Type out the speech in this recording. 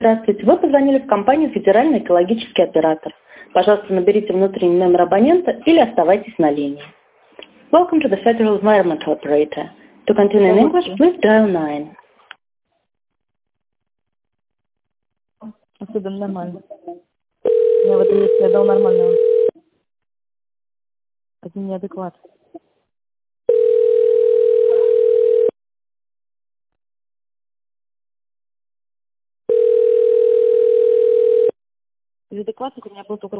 Здравствуйте, вы позвонили в компанию «Федеральный экологический оператор». Пожалуйста, наберите внутренний номер абонента или оставайтесь на линии. Welcome to the Federal Environmental Operator. To continue in English, please dial 9. Особенно нормально. У меня в этом месте я дал нормального. Это неадекват. Из адекватных у меня был только